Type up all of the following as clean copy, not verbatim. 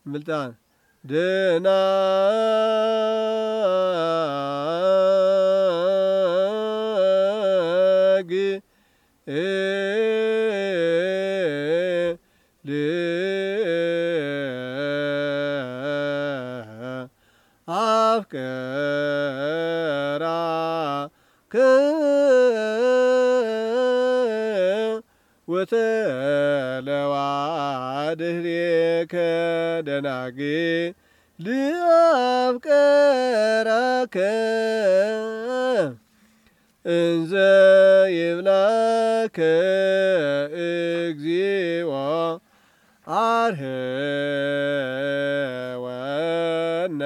ምልጣን ደና አፍቀራ ወተለዋ ድህሬከ ደናግል አፍቀራከ እንዘ ይብላከ እግዚኦ አርኅወነ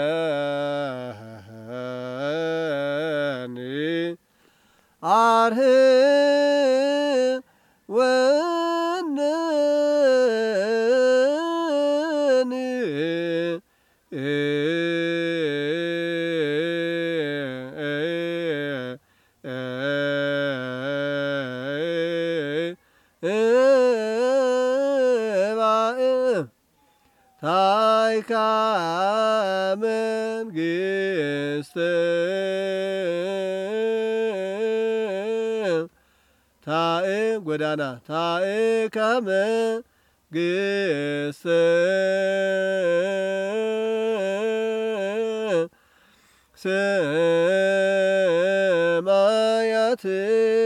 ታይካ መንግሥት ታእ ጎዳና ታእካ መንግሥት ሰማያት